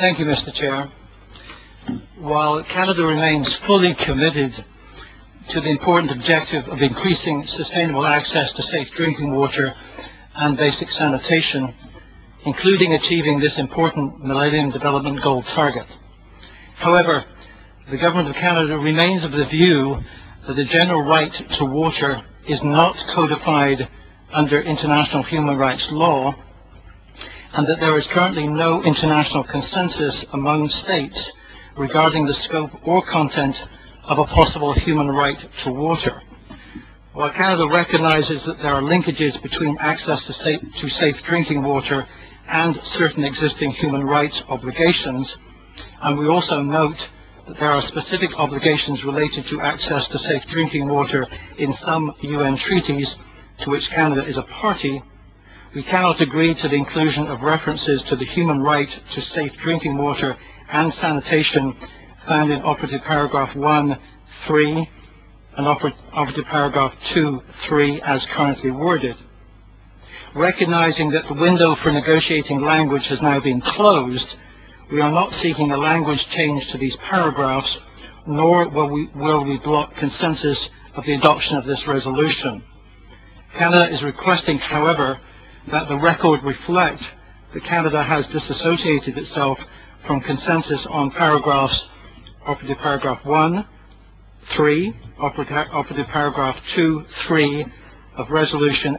Thank you, Mr. Chair. While Canada remains fully committed to the important objective of increasing sustainable access to safe drinking water and basic sanitation, including achieving this important Millennium Development Goal target. However, the Government of Canada remains of the view that the general right to water is not codified under international human rights law, and that there is currently no international consensus among states regarding the scope or content of a possible human right to water. While Canada recognizes that there are linkages between access to safe drinking water and certain existing human rights obligations, and we also note that there are specific obligations related to access to safe drinking water in some UN treaties to which Canada is a party, we cannot agree to the inclusion of references to the human right to safe drinking water and sanitation found in operative paragraph 1(3) and operative paragraph 2(3) as currently worded. Recognizing that the window for negotiating language has now been closed, we are not seeking a language change to these paragraphs, nor will we block consensus of the adoption of this resolution. Canada is requesting, however, that the record reflect that Canada has disassociated itself from consensus on paragraphs operative paragraph 1(3), operative paragraph 2(3) of Resolution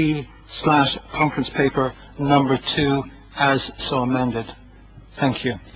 A64/B/conference paper number 2 as so amended. Thank you.